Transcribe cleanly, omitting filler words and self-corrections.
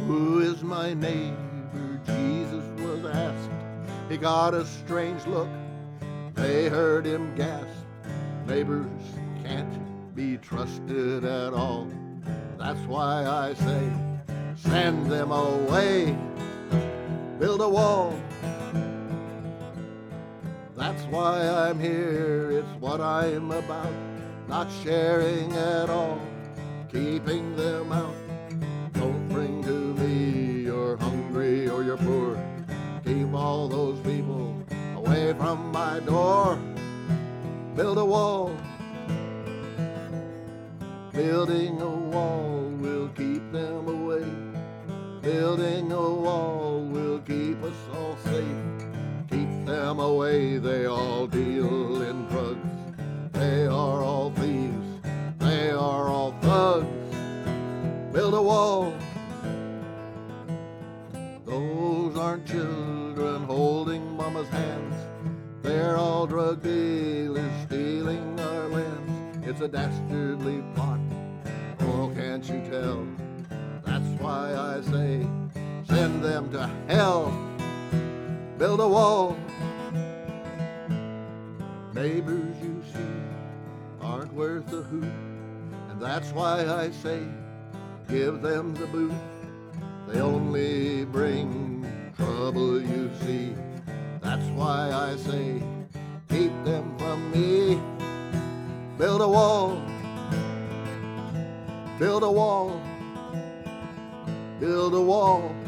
Who is my neighbor? Jesus was asked. He got a strange look. They heard him gasp. Neighbors can't be trusted at all. That's why I say, send them away. Build a wall. That's why I'm here. It's what I'm about. Not sharing at all. Keeping them out. Don't bring to me you're hungry or you're poor. Keep all those people away from my door. Build a wall. Building a wall will keep them away. Building a wall will keep us all safe. Keep them away, they all deal in drugs. They are all thieves, they are all thugs. Build a wall. Those aren't children holding mama's hands. They're all drug dealers stealing our lands. It's a dastardly plot, oh can't you tell? That's why I say, send them to hell. Build a wall. Neighbors you see aren't worth a hoot, and that's why I say, give them the boot. They only bring trouble, you see. That's why I say, keep them from me. Build a wall. Build a wall. Build a wall.